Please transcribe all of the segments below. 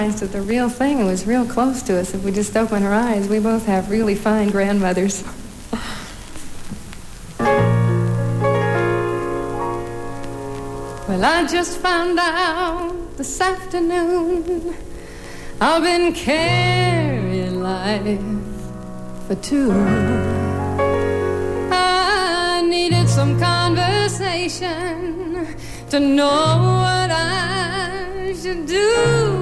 That the real thing was real close to us. If we just open our eyes, we both have really fine grandmothers. Well, I just found out this afternoon I've been carrying life for two. I needed some conversation to know what I should do.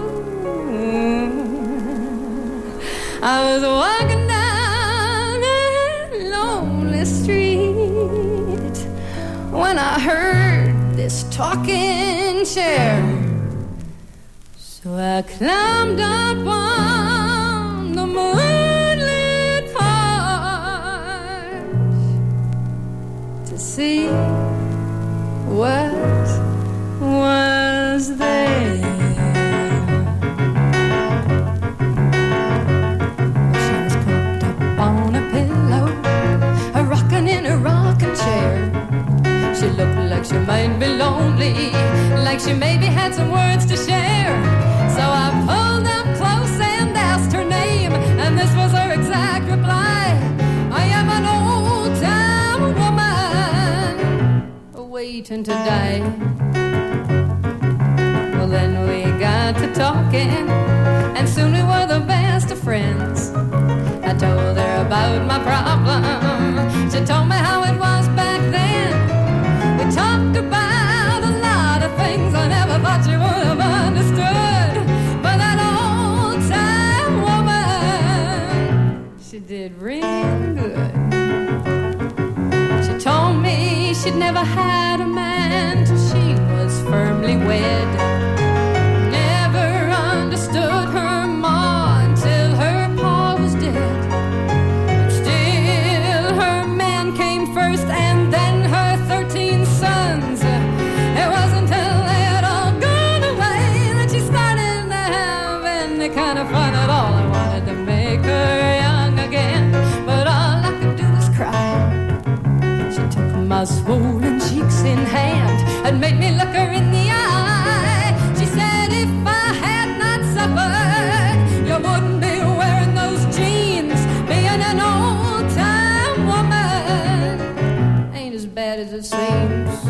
I was walking down a lonely street when I heard this talking chair. So I climbed up on the moonlit porch to see what was there. In a rocking chair, she looked like she might be lonely, like she maybe had some words to share. So I pulled up close and asked her name, and this was her exact reply: I am an old-time woman waiting to die. Well, then we got to talking, and soon we were the best of friends. I told her about my problem. She told me how it was back then. We talked about a lot of things I never thought you would have understood. But that old-time woman, she did real good. She told me she'd never had a man till she was firmly wed. Never understood her ma until her pa was dead. First and then her 13 sons. It wasn't until they had all gone away that she started to have any kind of fun at all. I wanted to make her young again, but all I could do was cry. She took my swollen cheeks in hand and made me look her in the eye. She said if I had not suffered, you wouldn't be wearing those jeans. Being an old-time woman ain't as bad as it seems.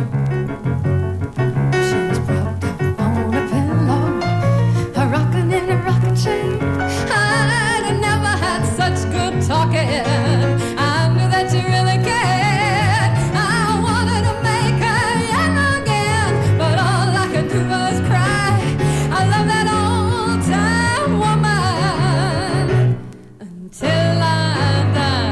She was propped up on a pillow, rocking in a rocking chair. I'd never had such good talking. I knew that you really cared. I wanted to make her young again, but all I could do was cry. I love that old-time woman until I die.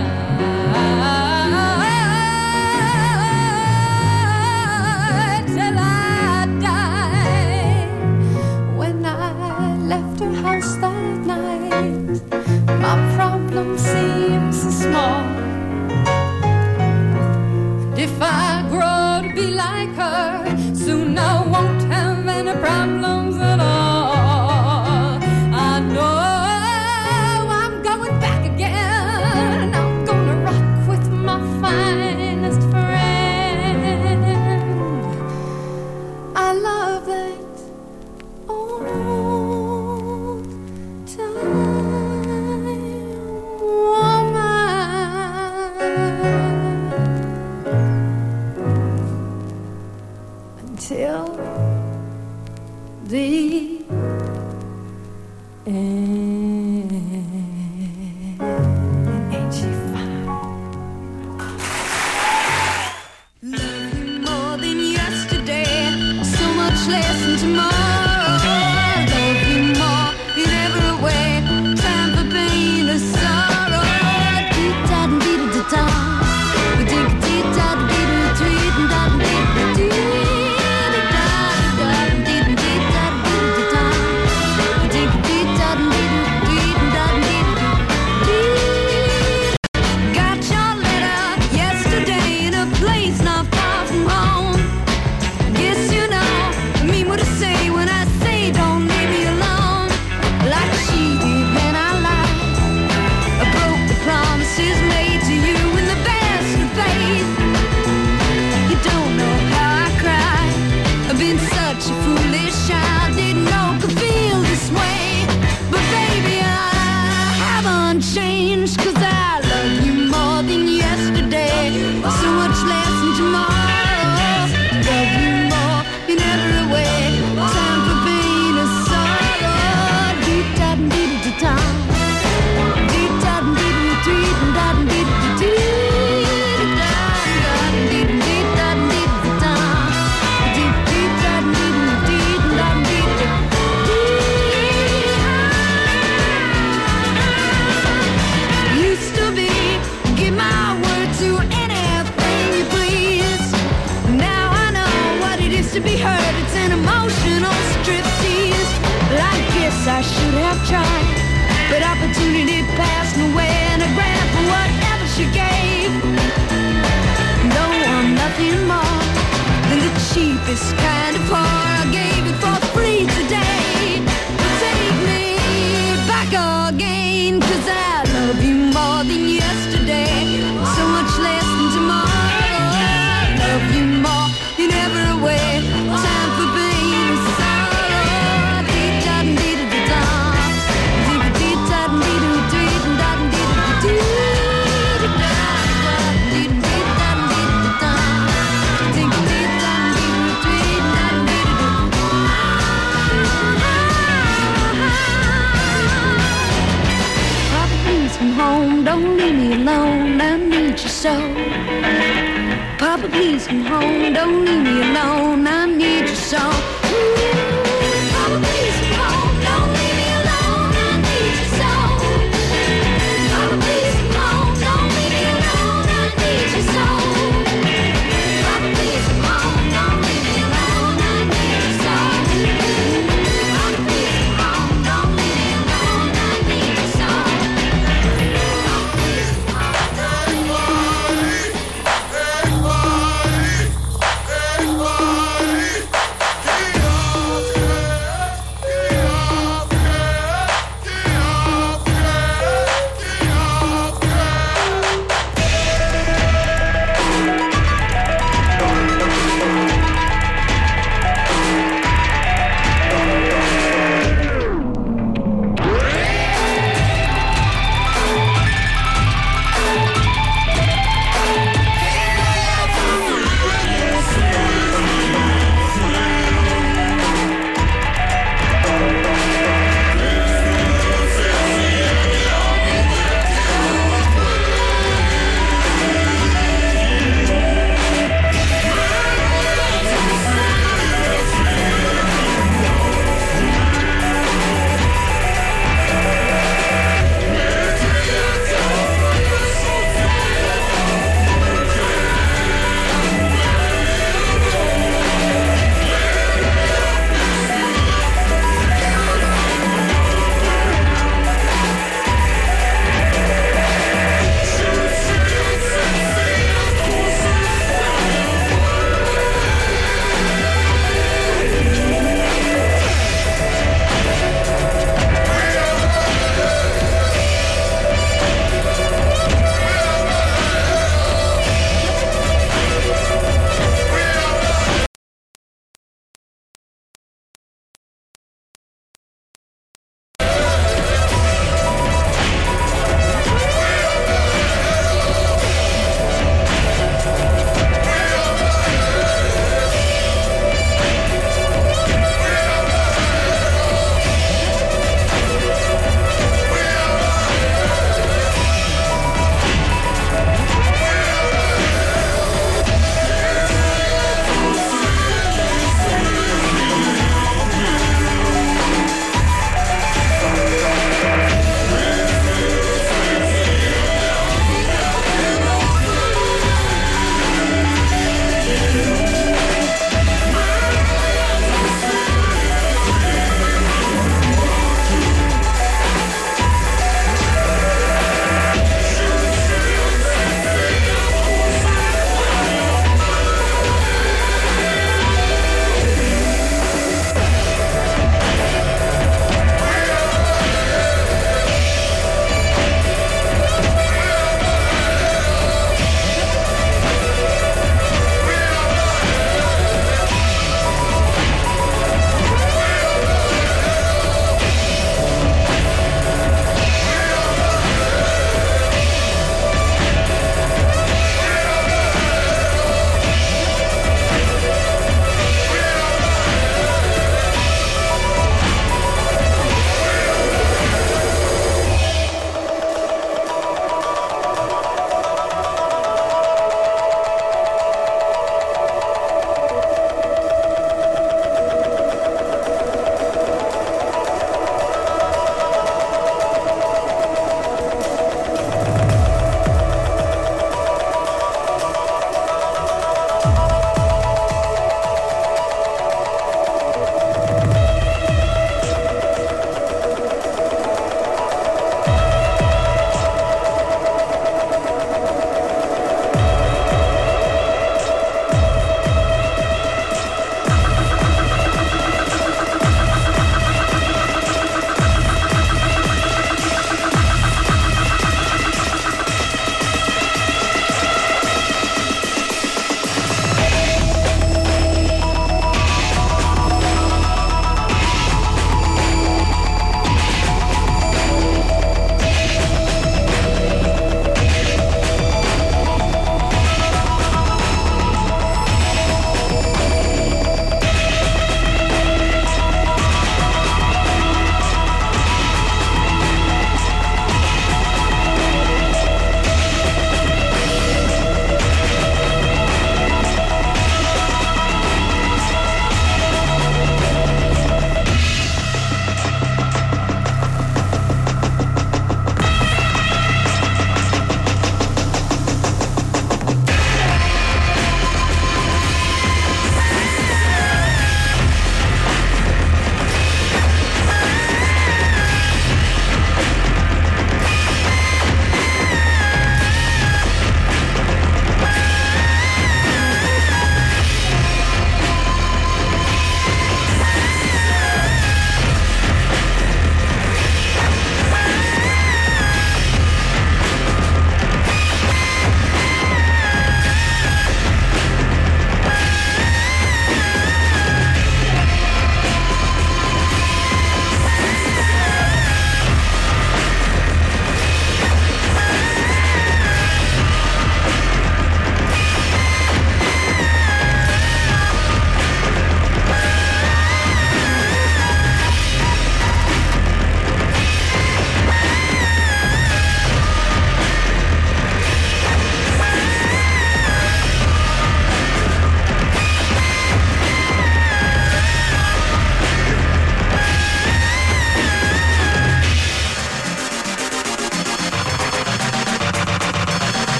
Left her house that night, my problem seems so small. And if I grow to be like her, soon I won't have any problems at all. I know I'm going back again. I'm gonna rock with my finest friend. I love that till the end. Ain't she fine? Love you more than yesterday, so much less than tomorrow. Love you more in every way, time for pain or sorrow. Dee-da-dee-da-da-da, dee-da-dee-da-dee-da-dee-da-dee-da-dee. Dee-da-dee-da-dee-da-dee-da-dee. guess I should have tried, but opportunity passed me away, and I grabbed for whatever she gave. Don't want nothing more than the cheapest kind of whore. I gave it for free today. Take me back again, 'cause I love you more than yesterday, so much less than tomorrow. I love you more in every way. Time for pain and sorrow. Dee-da-dee-da-da-da. Home, don't leave me alone, I need you so. Papa, please come home, don't leave me alone, I need you so. Papa, please come home, don't leave me alone, I need you so. Papa, please come home, don't leave me alone, I need you so. Papa, please come home, don't leave me alone, I need you so. Papa, please come home, don't leave me alone, I need you so.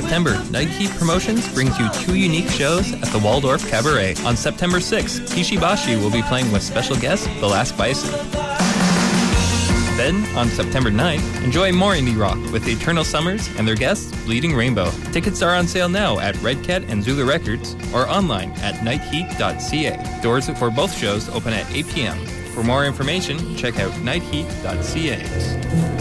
September, Night Heat Promotions brings you 2 unique shows at the Waldorf Cabaret. On September 6th, Kishibashi will be playing with special guest, The Last Bison. Then, on September 9th, enjoy more indie rock with Eternal Summers and their guests, Bleeding Rainbow. Tickets are on sale now at Red Cat and Zulu Records or online at nightheat.ca. Doors for both shows open at 8 p.m. For more information, check out nightheat.ca.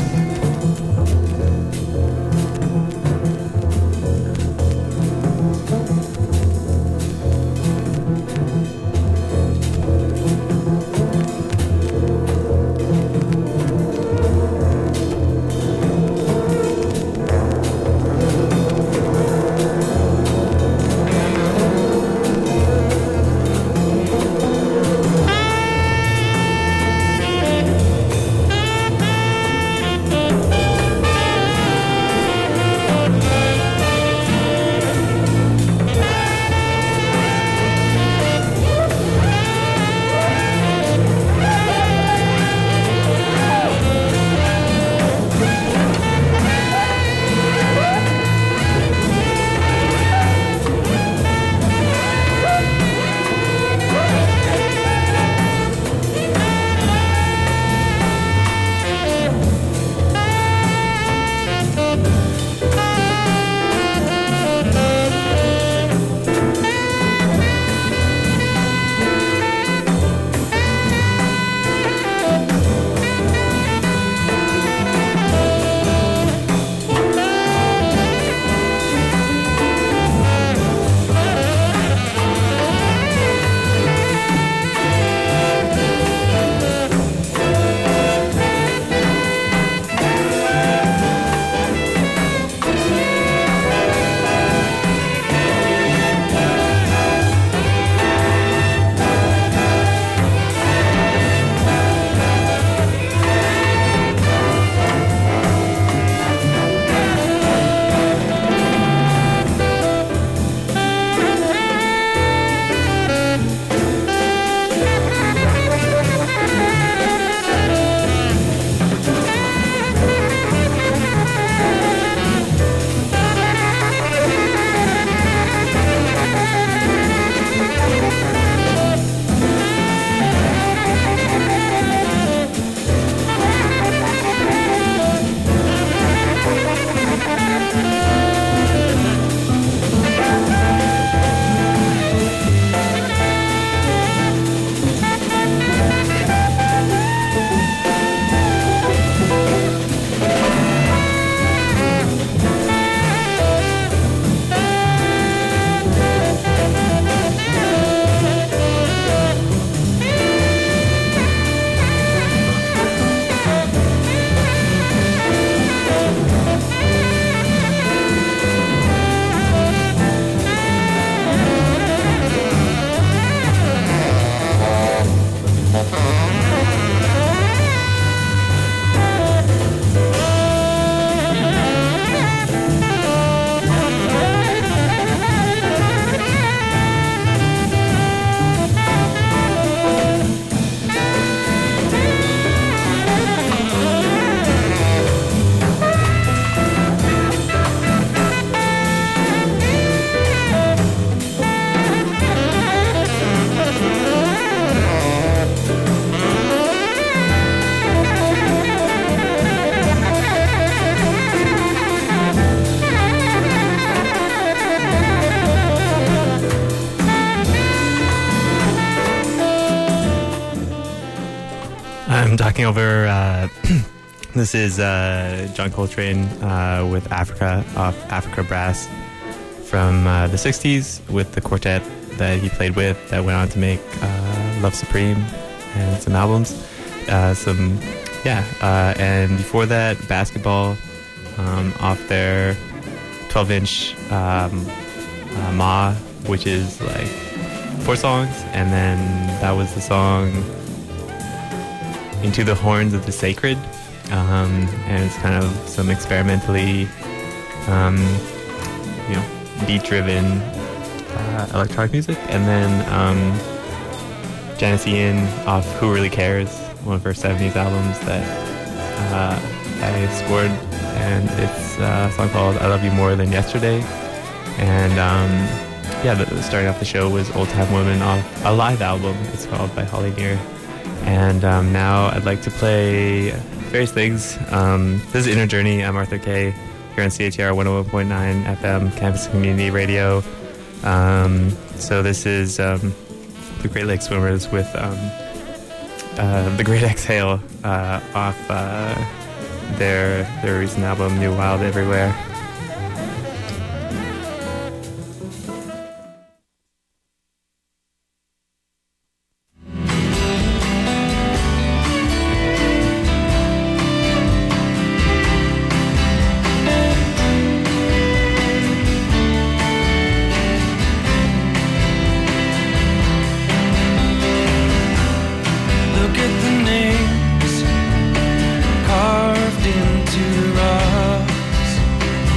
I'm talking over, this is John Coltrane with Africa, off Africa Brass from the 60s with the quartet that he played with that went on to make Love Supreme and some albums. And before that, Basketball off their 12-inch Ma, which is like 4 songs, and then that was the song Into the Horns of the Sacred, and it's kind of some experimentally, beat-driven electronic music. And then Janis Ian off Who Really Cares, one of her 70s albums that I scored and it's a song called I Love You More Than Yesterday. And starting off the show was Old Time Woman off a live album. It's called by Holly Near. And now I'd like to play various things. This is Inner Journey. I'm Arthur Kay here on CHR 101.9 FM, Campus Community Radio. So this is the Great Lake Swimmers with The Great Exhale off their recent album, New Wild Everywhere. Into the rocks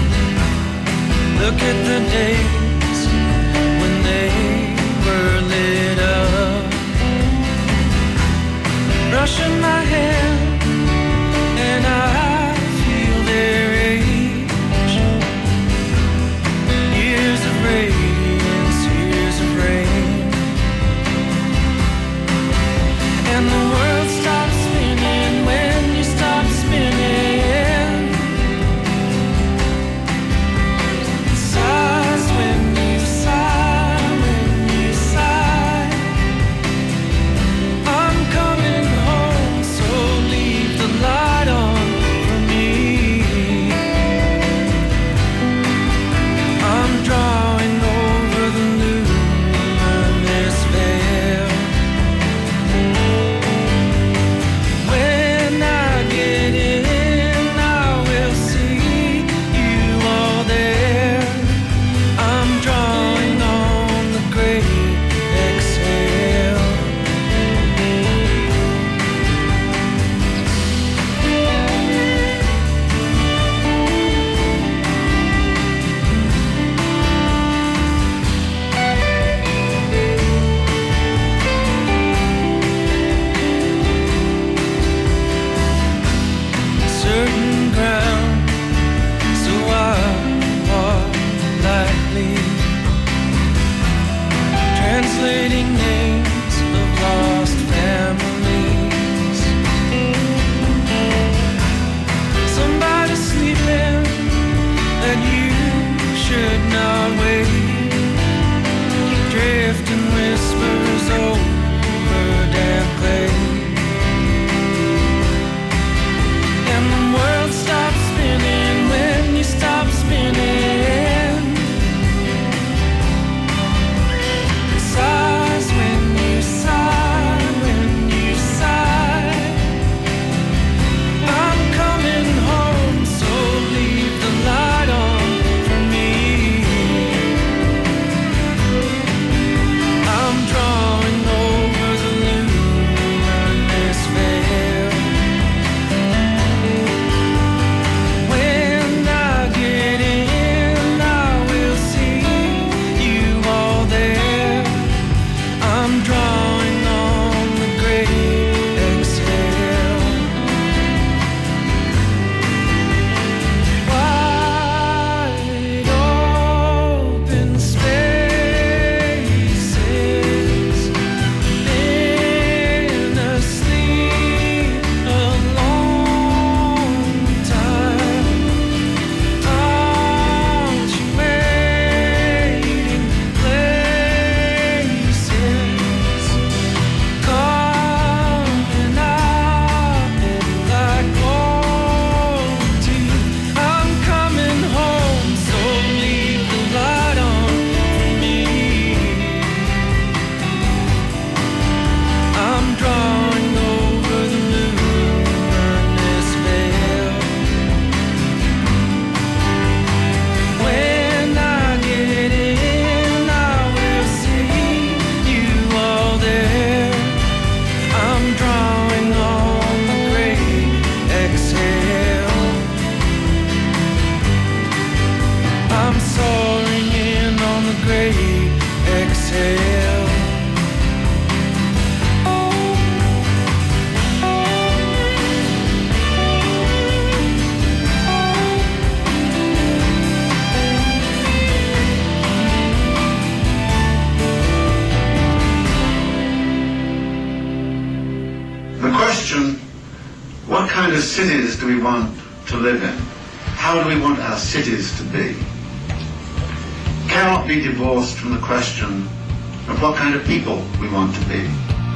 kind of cities do we want to live in? How do we want our cities to be? Cannot be divorced from the question of what kind of people we want to be.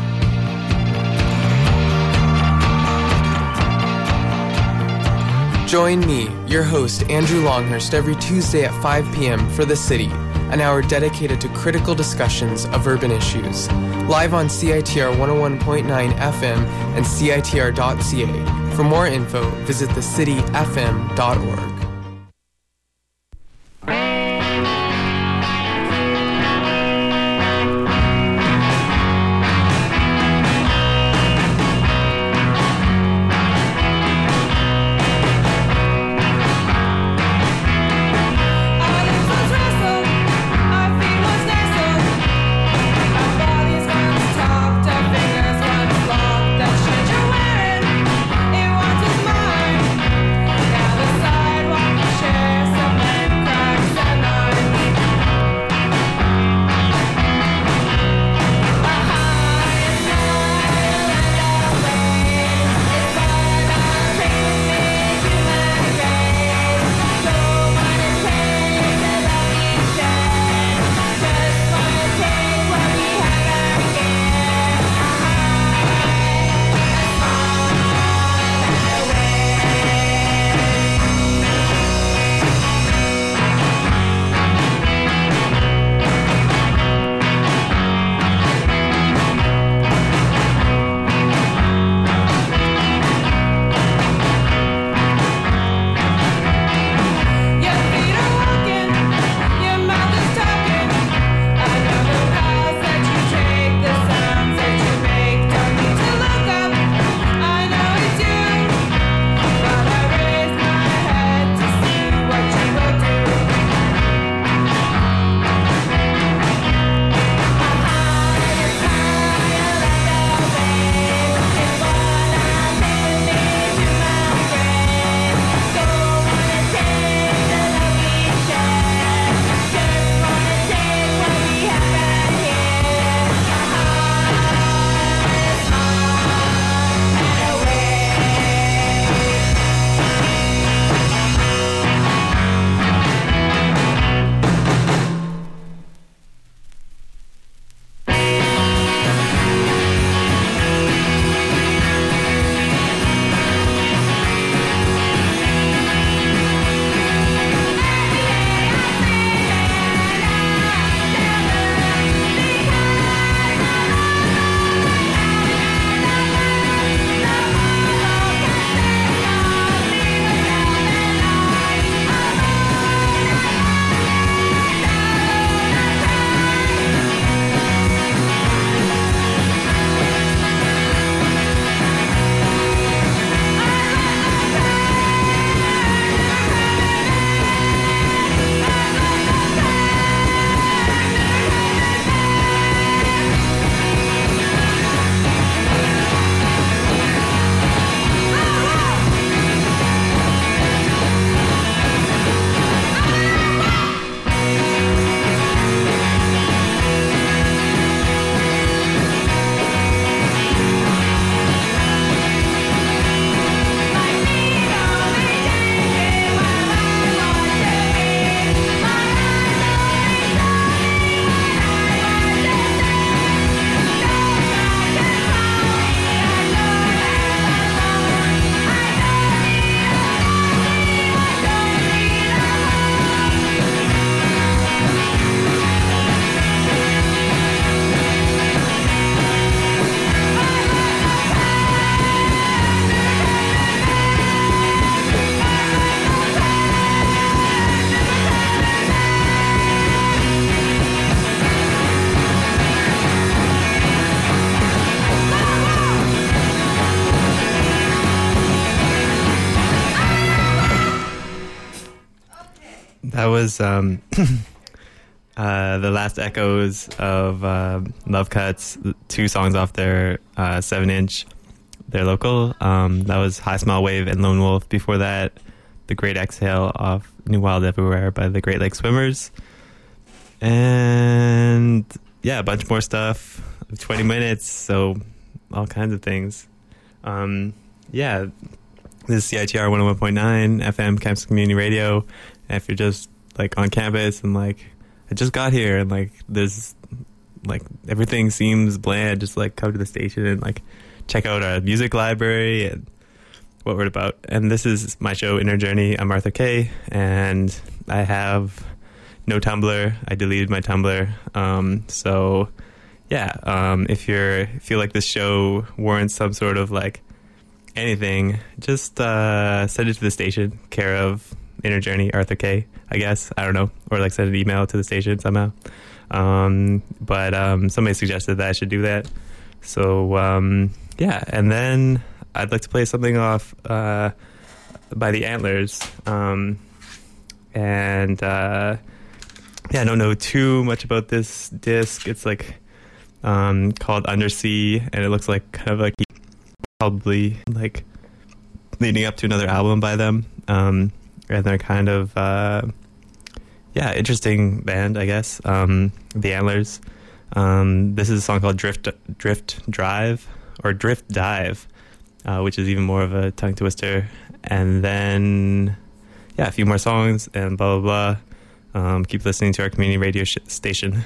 Join me, your host, Andrew Longhurst, every Tuesday at 5 p.m. for The City, an hour dedicated to critical discussions of urban issues. Live on CITR 101.9 FM and CITR.ca. For more info, visit thecityfm.org. That was the last echoes of Love Cuts, 2 songs off their 7-inch, their local. That was High Smile Wave and Lone Wolf. Before that, The Great Exhale off New Wild Everywhere by the Great Lake Swimmers. And yeah, a bunch more stuff. 20 minutes, so all kinds of things. Yeah, This is CITR 101.9 FM Campus Community Radio. And if you're just like on campus and like I just got here and like there's like everything seems bland, just like come to the station and like check out our music library and what we're about. And this is my show, Inner Journey. I'm Arthur K, and I have no Tumblr. I deleted my Tumblr. So yeah, if you feel like this show warrants some sort of like anything, just send it to the station, care of Inner Journey, Arthur K, I guess. I don't know. Or like send an email to the station somehow. But somebody suggested that I should do that. So yeah, and then I'd like to play something off by the Antlers. Yeah, I don't know too much about this disc. It's like called Undersea, and it looks like kind of like probably like leading up to another album by them. And they're kind of yeah, interesting band, I guess. The Antlers. This is a song called Drift Drive or Drift Dive, which is even more of a tongue twister. And then yeah, a few more songs and blah blah blah. Keep listening to our community radio station.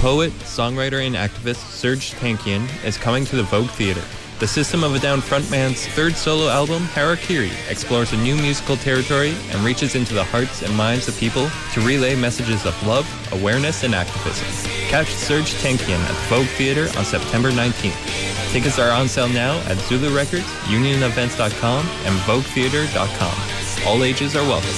poet, songwriter, and activist Serj Tankian is coming to the Vogue Theatre. The System of a Down frontman's third solo album, Harakiri, explores a new musical territory and reaches into the hearts and minds of people to relay messages of love, awareness, and activism. Catch Serj Tankian at the Vogue Theatre on September 19th. Tickets are on sale now at Zulu Records, UnionEvents.com, and VogueTheatre.com. All ages are welcome.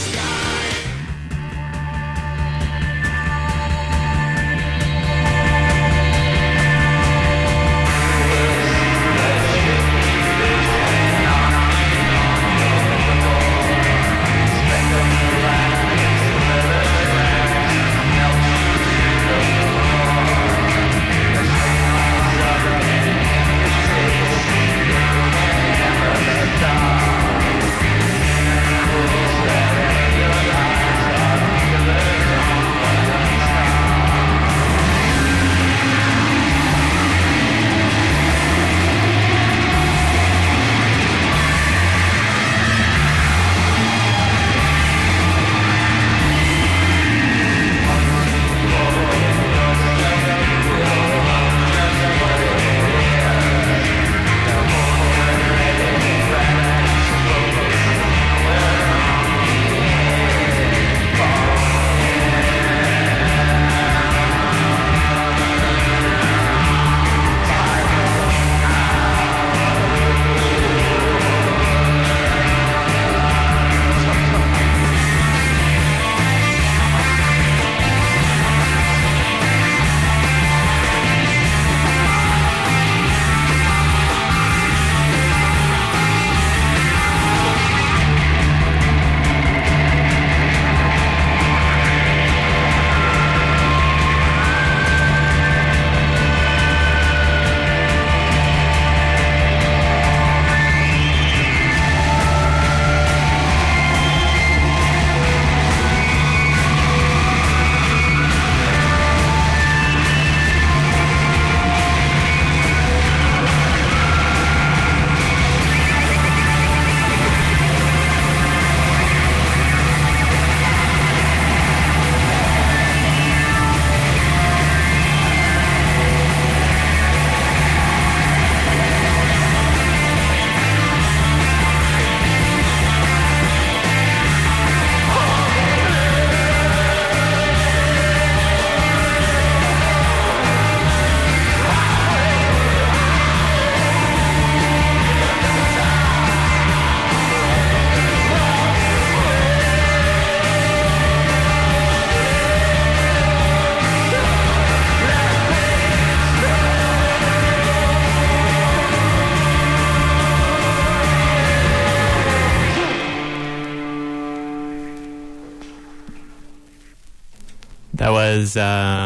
That was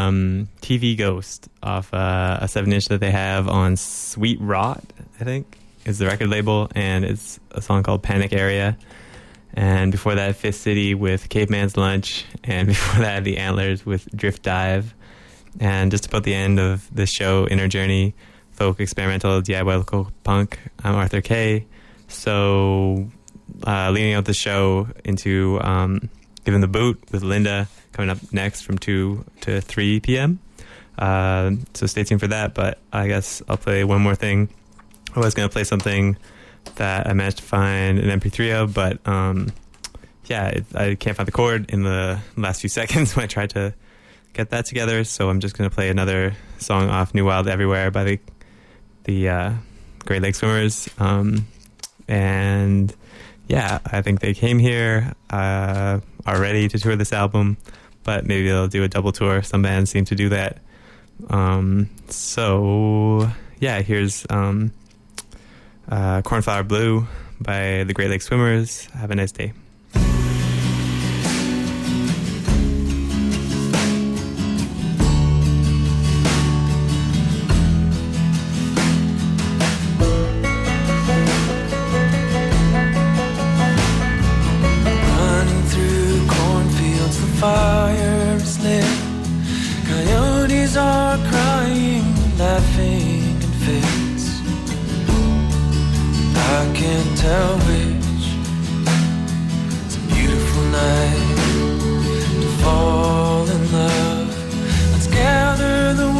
TV Ghost off a 7-inch that they have on Sweet Rot, I think, is the record label, and it's a song called Panic Area. And before that, Fifth City with Caveman's Lunch, and before that, The Antlers with Drift Dive. And just about the end of the show, Inner Journey, folk, experimental, DIY, local punk. I'm Arthur K. So leading out the show into Giving the Boot with Linda, coming up next from 2 to 3 p.m. So stay tuned for that, but I guess I'll play one more thing. I was going to play something that I managed to find an MP3 of, but I can't find the chord in the last few seconds when I tried to get that together, so I'm just going to play another song off New Wild Everywhere by the Great Lake Swimmers. And yeah, I think they came here, are ready to tour this album, but maybe they'll do a double tour. Some bands seem to do that. So yeah, here's Cornflower Blue by the Great Lake Swimmers. Have a nice day. Fire is lit, coyotes are crying, laughing in fits. I can't tell which. It's a beautiful night to fall in love. Let's gather the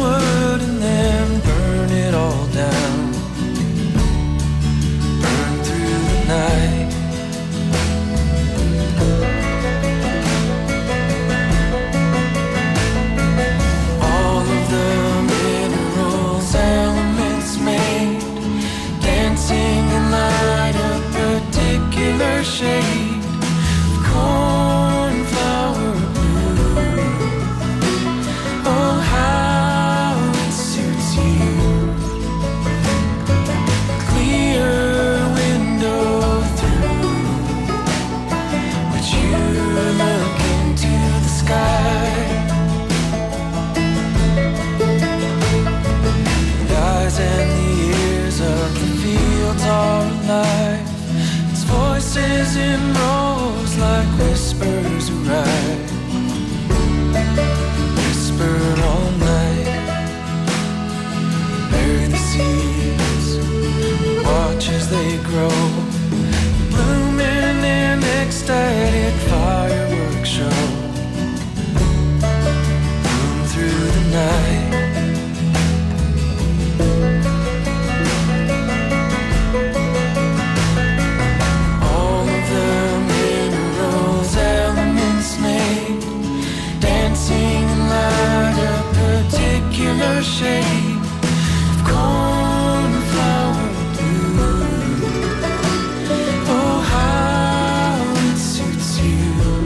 regular shade of cornflower blue. Oh, how it suits you.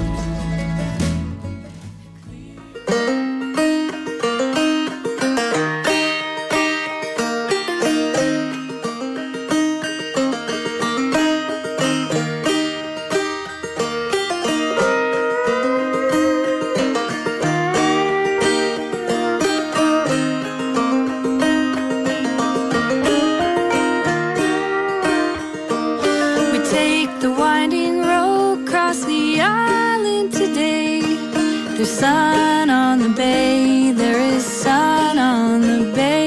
Sun on the bay, there is sun on the bay.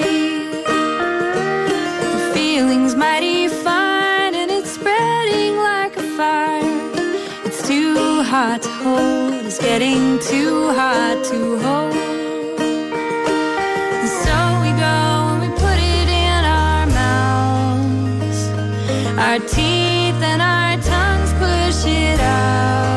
The feeling's mighty fine and it's spreading like a fire. It's too hot to hold, it's getting too hot to hold. And so we go and we put it in our mouths. Our teeth and our tongues push it out.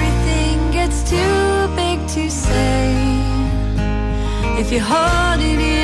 If you hold it in